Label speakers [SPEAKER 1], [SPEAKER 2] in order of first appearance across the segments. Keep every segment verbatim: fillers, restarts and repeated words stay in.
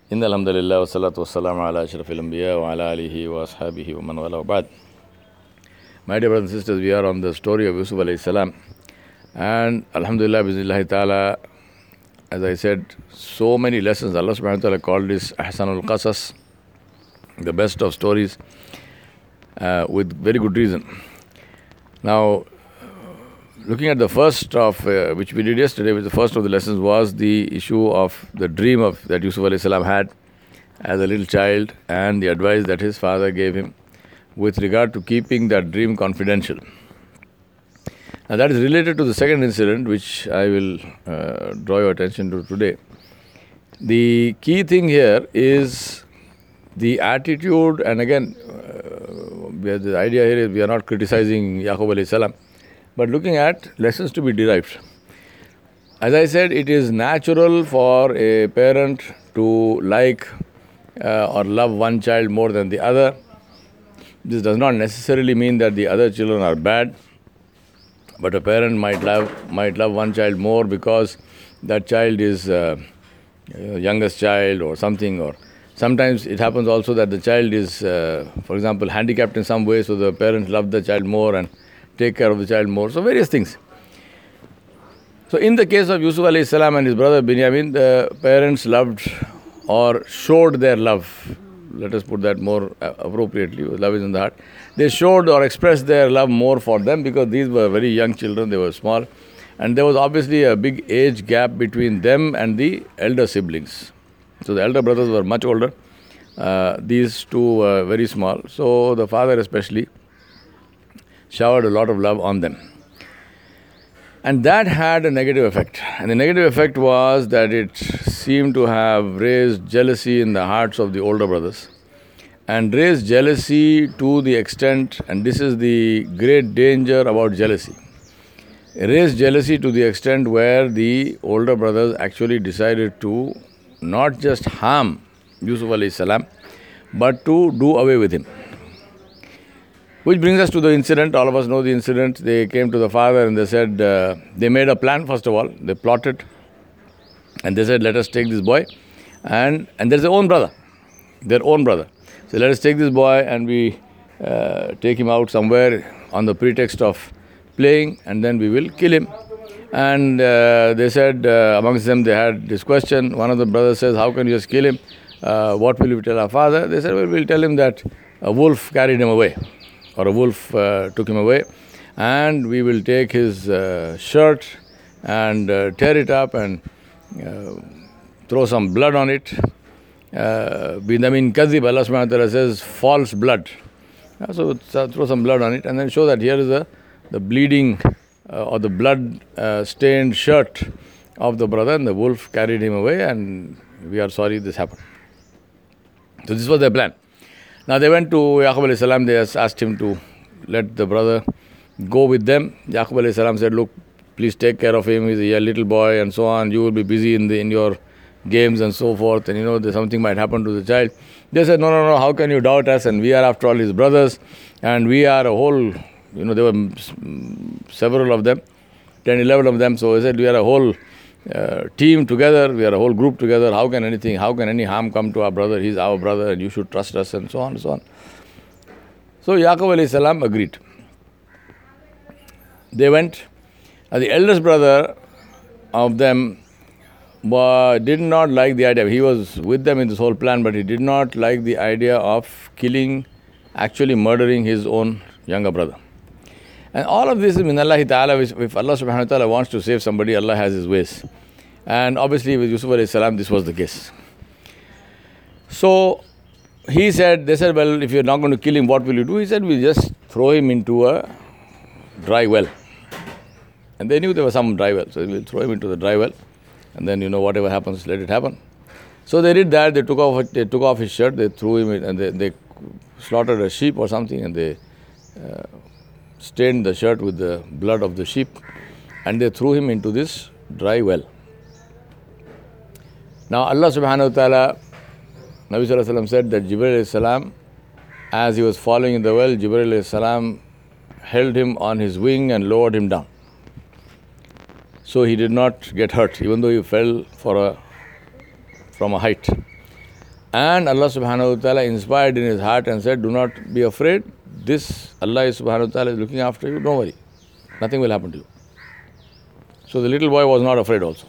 [SPEAKER 1] إن الحمد لله والصلاة والسلام على أشرف الأنبياء وعلى آله وأصحابه ومن والاه وبعد. My dear brothers and sisters, we are on the story of Yusuf alayhi salam, and Alhamdulillah, Bismillah ta'ala, as I said, so many lessons. Allah subhanahu wa ta'ala called this Ahsanul Qasas, the best of stories, uh, with very good reason. Now, looking at the first of, uh, which we did yesterday, which the first of the lessons was the issue of the dream of that Yusuf alayhi salam had as a little child and the advice that his father gave him with regard to keeping that dream confidential. Now that is related to the second incident which I will uh, draw your attention to today. The key thing here is the attitude, and again, uh, the idea here is we are not criticizing Yaqub alayhi salam, but looking at lessons to be derived. As I said, it is natural for a parent to like uh, or love one child more than the other. This does not necessarily mean that the other children are bad, but a parent might love might love one child more because that child is uh, youngest child or something, or sometimes it happens also that the child is, uh, for example, handicapped in some way, so the parents love the child more and take care of the child more. So various things. So in the case of Yusuf alayhi salam and his brother Binyamin, the parents loved or showed their love. Let us put that more appropriately. Love is in the heart. They showed or expressed their love more for them because these were very young children. They were small. And there was obviously a big age gap between them and the elder siblings. So the elder brothers were much older. Uh, these two were very small. So the father especially showered a lot of love on them. And that had a negative effect. And the negative effect was that it seemed to have raised jealousy in the hearts of the older brothers. And raised jealousy to the extent, and this is the great danger about jealousy, raised jealousy to the extent where the older brothers actually decided to not just harm Yusuf alayhi salam, but to do away with him. Which brings us to the incident. All of us know the incident. They came to the father and they said, uh, they made a plan first of all. They plotted and they said, let us take this boy. And and there's their own brother. Their own brother. So let us take this boy and we uh, take him out somewhere on the pretext of playing, and then we will kill him. And uh, they said, uh, amongst them they had this question. One of the brothers says, how can you just kill him? Uh, what will you tell our father? They said, well, we'll tell him that a wolf carried him away. Or a wolf uh, took him away, and we will take his uh, shirt and uh, tear it up and uh, throw some blood on it. Binyamin Kazib, Allah subhanahu wa ta'ala says, false blood. Uh, so uh, throw some blood on it and then show that here is the, the bleeding uh, or the blood uh, stained shirt of the brother, and the wolf carried him away, and we are sorry this happened. So this was their plan. Now they went to Yaqub alayhi salam, they asked him to let the brother go with them. Yaqub alayhi salam said, look, please take care of him, he's a little boy and so on, you will be busy in the in your games and so forth, and you know, there's something might happen to the child. They said, no, no, no, how can you doubt us, and we are after all his brothers, and we are a whole, you know, there were several of them, ten, eleven of them, so he said, we are a whole Uh, team together, we are a whole group together, how can anything, how can any harm come to our brother, he's our brother and you should trust us, and so on and so on. So Yaqub alayhi salam agreed. They went. Uh, the eldest brother of them uh, did not like the idea. He was with them in this whole plan, but he did not like the idea of killing, actually murdering his own younger brother. And all of this is min Allah ta'ala. If Allah subhanahu wa ta'ala wants to save somebody, Allah has his ways. And obviously with Yusuf alayhi salam, this was the case. So he said, they said, well, if you're not going to kill him, what will you do? He said, we'll just throw him into a dry well. And they knew there was some dry well. So we'll throw him into the dry well. And then, you know, whatever happens, let it happen. So they did that. They took off, they took off his shirt. They threw him in, and they, they slaughtered a sheep or something. And they Uh, stained the shirt with the blood of the sheep, and they threw him into this dry well. Now Allah subhanahu wa ta'ala, Nabi sallallahu alayhi wa sallam said that Jibreel alayhi salam, as he was falling in the well, Jibreel alayhi salam held him on his wing and lowered him down. So he did not get hurt, even though he fell for a, from a height. And Allah subhanahu wa ta'ala inspired in his heart and said, do not be afraid. This Allah subhanahu wa ta'ala is looking after you. Don't worry. Nothing will happen to you. So the little boy was not afraid also.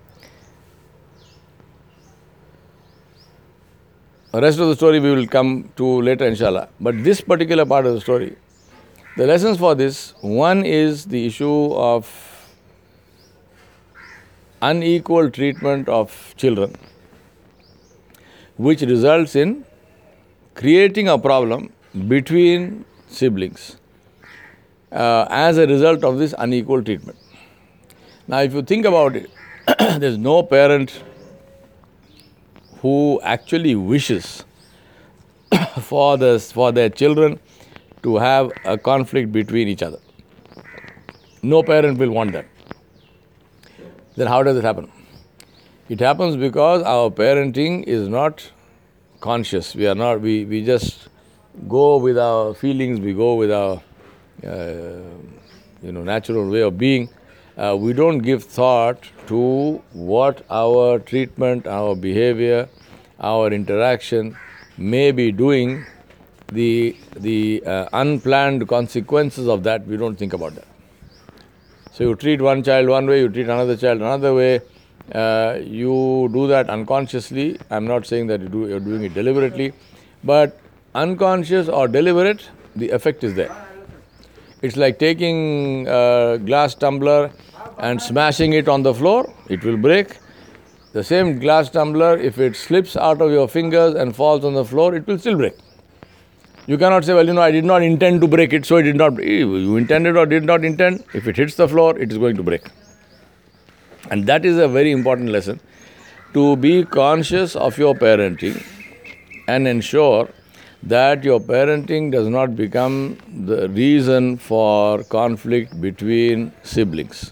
[SPEAKER 1] The rest of the story we will come to later, inshallah. But this particular part of the story, the lessons for this, one is the issue of unequal treatment of children, which results in creating a problem between siblings uh, as a result of this unequal treatment. Now, if you think about it, there's no parent who actually wishes for, this, for their children to have a conflict between each other. No parent will want that. Then how does it happen? It happens because our parenting is not conscious. We are not, we, we just go with our feelings, we go with our uh, you know, natural way of being. Uh, we don't give thought to what our treatment, our behavior, our interaction may be doing, the, the uh, unplanned consequences of that, we don't think about that. So you treat one child one way, you treat another child another way. Uh, you do that unconsciously. I'm not saying that you do, you're doing it deliberately, but unconscious or deliberate, the effect is there. It's like taking a glass tumbler and smashing it on the floor, it will break. The same glass tumbler, if it slips out of your fingers and falls on the floor, it will still break. You cannot say, well, you know, I did not intend to break it, so it did not break. You intended or did not intend, if it hits the floor, it is going to break. And that is a very important lesson, to be conscious of your parenting and ensure that your parenting does not become the reason for conflict between siblings.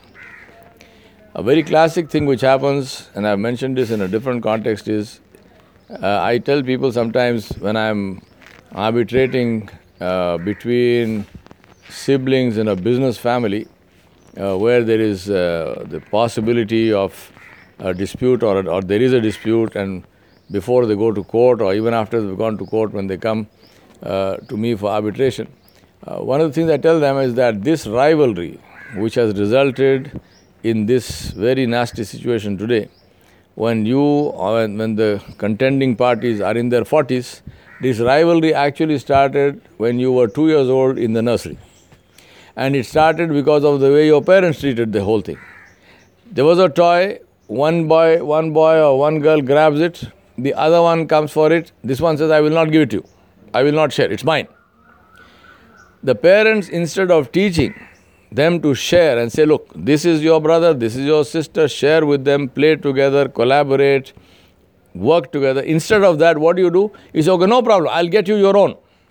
[SPEAKER 1] A very classic thing which happens, and I've mentioned this in a different context, is uh, I tell people sometimes when I'm arbitrating uh, between siblings in a business family, Uh, where there is uh, the possibility of a dispute or, or there is a dispute, and before they go to court or even after they've gone to court, when they come uh, to me for arbitration, uh, one of the things I tell them is that this rivalry, which has resulted in this very nasty situation today, when you, or when the contending parties are in their forties, this rivalry actually started when you were two years old in the nursery. And it started because of the way your parents treated the whole thing. There was a toy, one boy, one boy or one girl grabs it, the other one comes for it, this one says, I will not give it to you, I will not share, it's mine. The parents, instead of teaching them to share and say, look, this is your brother, this is your sister, share with them, play together, collaborate, work together. Instead of that, what do you do? You say, okay, no problem, I'll get you your own.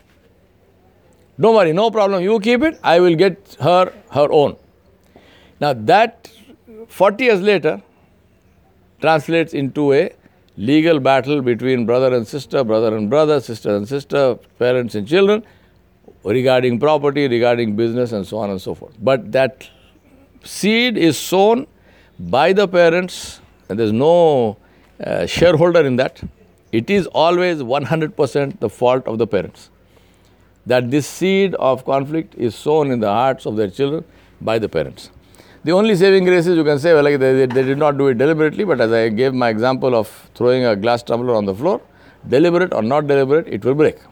[SPEAKER 1] Don't worry, no problem, you keep it, I will get her her own. Now that, forty years later, translates into a legal battle between brother and sister, brother and brother, sister and sister, parents and children, regarding property, regarding business, and so on and so forth. But that seed is sown by the parents, and there's no uh, shareholder in that. It is always one hundred percent the fault of the parents, that this seed of conflict is sown in the hearts of their children by the parents. The only saving grace is, you can say, well, like they, they did not do it deliberately, but as I gave my example of throwing a glass tumbler on the floor, deliberate or not deliberate, it will break.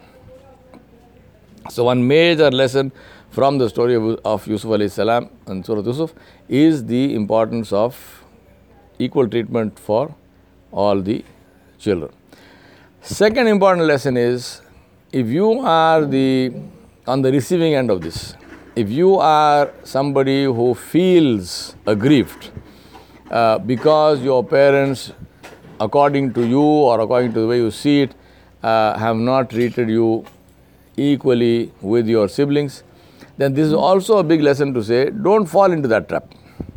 [SPEAKER 1] So one major lesson from the story of, of Yusuf alayhi salam and Surah Yusuf is the importance of equal treatment for all the children. Second important lesson is, if you are the on the receiving end of this, if you are somebody who feels aggrieved uh, because your parents, according to you or according to the way you see it, uh, have not treated you equally with your siblings, then this is also a big lesson to say, don't fall into that trap.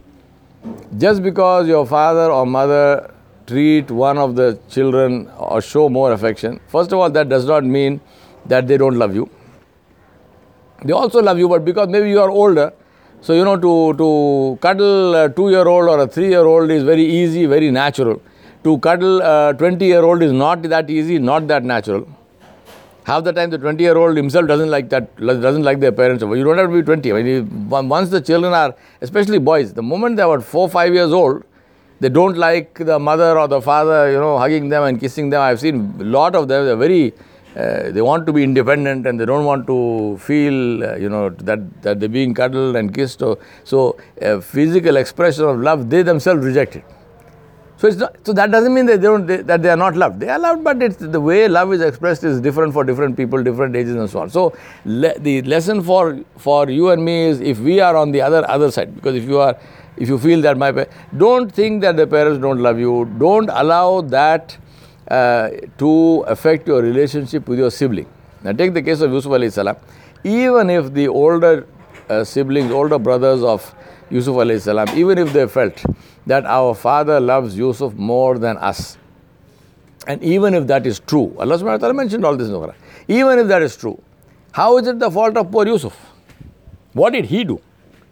[SPEAKER 1] Just because your father or mother treat one of the children or show more affection, first of all, that does not mean that they don't love you. They also love you, but because maybe you are older, so you know, to, to cuddle a two-year-old or a three-year-old is very easy, very natural. To cuddle a twenty-year-old is not that easy, not that natural. Half the time the twenty-year-old himself doesn't like that, doesn't like their parents. You don't have to be twenty. I mean, once the children are, especially boys, the moment they are about four, five years old, they don't like the mother or the father, you know, hugging them and kissing them. I've seen a lot of them. They're very, uh, they want to be independent and they don't want to feel, uh, you know, that, that they're being cuddled and kissed. Or, so, a physical expression of love, they themselves reject it. So, it's not, so that doesn't mean that they, don't, they, that they are not loved. They are loved, but it's, the way love is expressed is different for different people, different ages and so on. So, le, the lesson for, for you and me is if we are on the other other side, because if you are, if you feel that my parents, don't think that the parents don't love you. Don't allow that uh, to affect your relationship with your sibling. Now, take the case of Yusuf alayhi salam. Even if the older uh, siblings, older brothers of Yusuf alayhi salam, even if they felt that our father loves Yusuf more than us, and even if that is true, Allah subhanahu wa ta'ala mentioned all this in the Quran. Even if that is true, how is it the fault of poor Yusuf? What did he do?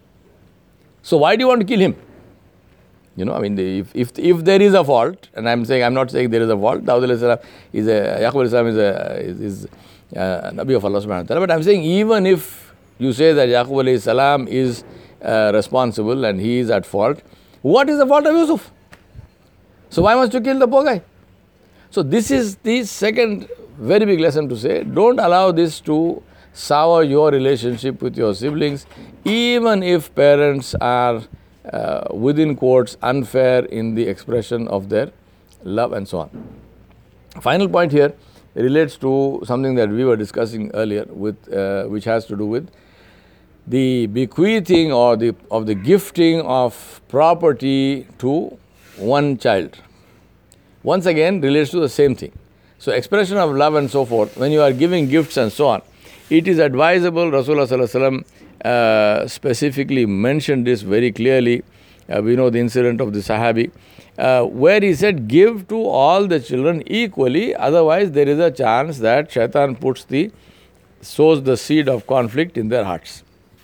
[SPEAKER 1] So why do you want to kill him? You know, I mean, the, if, if if there is a fault, and I'm saying, I'm not saying there is a fault, Dawud alayhi salam is a, Yaqub alayhi salam is a, is, is a Nabi of Allah subhanahu wa ta'ala, but I'm saying even if you say that Yaqub alayhi salam is uh, responsible and he is at fault, what is the fault of Yusuf? So why must you kill the poor guy? So this is the second very big lesson to say. Don't allow this to sour your relationship with your siblings, even if parents are, uh, within quotes, unfair in the expression of their love and so on. Final point here relates to something that we were discussing earlier, with uh, which has to do with the bequeathing or the of the gifting of property to one child. Once again, relates to the same thing. So, expression of love and so forth, when you are giving gifts and so on, it is advisable, Rasulullah sallallahu alaihi wasallam uh, specifically mentioned this very clearly. Uh, we know the incident of the Sahabi, uh, where he said, give to all the children equally, otherwise there is a chance that Shaitan puts the, sows the seed of conflict in their hearts.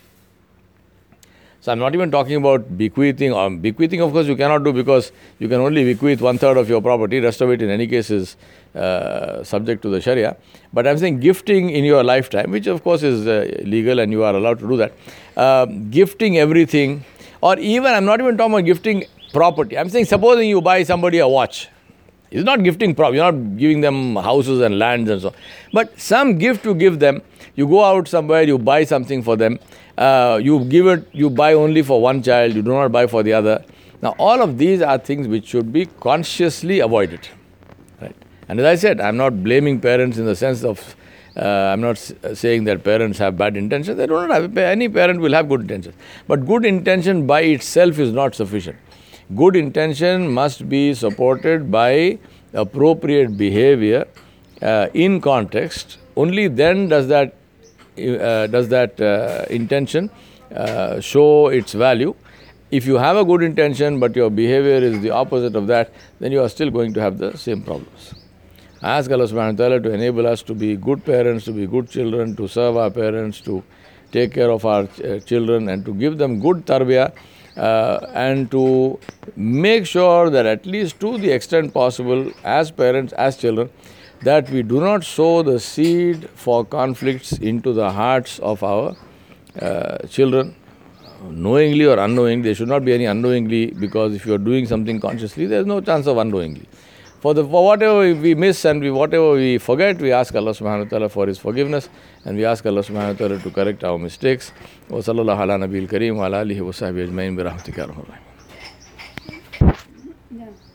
[SPEAKER 1] So I'm not even talking about bequeathing. Or bequeathing, of course, you cannot do because you can only bequeath one third of your property. Rest of it, in any case, is uh, subject to the Sharia. But I'm saying gifting in your lifetime, which of course is uh, legal and you are allowed to do that. Uh, gifting everything, or even I'm not even talking about gifting property. I'm saying supposing you buy somebody a watch. It's not gifting property. You're not giving them houses and lands and so on. But some gift to give them. You go out somewhere, you buy something for them. Uh, you give it, you buy only for one child, you do not buy for the other. Now, all of these are things which should be consciously avoided. Right? And as I said, I'm not blaming parents in the sense of, uh, I'm not saying that parents have bad intentions. They do not have, any parent will have good intentions. But good intention by itself is not sufficient. Good intention must be supported by appropriate behavior uh, in context. Only then does that Uh, does that uh, intention uh, show its value. If you have a good intention but your behavior is the opposite of that, then you are still going to have the same problems. I ask Allah subhanahu wa ta'ala to enable us to be good parents, to be good children, to serve our parents, to take care of our ch- children and to give them good tarbiyah uh, and to make sure that at least to the extent possible as parents, as children, that we do not sow the seed for conflicts into the hearts of our uh, children, knowingly or unknowingly. There should not be any unknowingly, because if you are doing something consciously, there is no chance of unknowingly. For, the, for whatever we miss and we, whatever we forget, we ask Allah subhanahu wa ta'ala for His forgiveness, and we ask Allah subhanahu wa ta'ala to correct our mistakes. Wa sallallahu ala nabiyil kareem wa ala alihi wa sahbihi ajma'in bi rahmatika ya arhamar rahimin.